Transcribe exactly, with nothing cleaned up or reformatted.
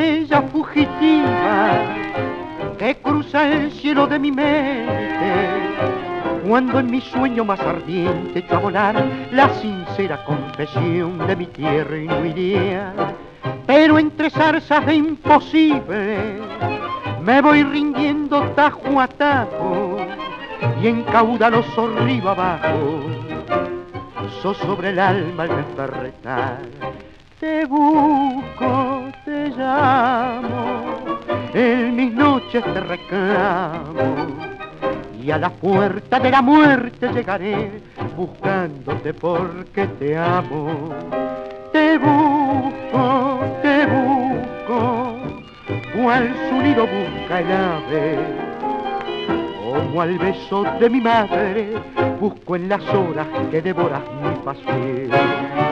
estrella fugitiva que cruza el cielo de mi mente, cuando en mi sueño más ardiente echo a volar la sincera confesión de mi tierra y no iría. Pero entre zarzas de imposible me voy rindiendo tajo a tajo y en caudaloso río abajo sobre el alma al despertar. Te busco, te llamo, en mis noches te reclamo y a la puerta de la muerte llegaré buscándote porque te amo. Te busco, te busco, cual su nido busca el ave, como al beso de mi madre busco en las horas que devoras mi pasión.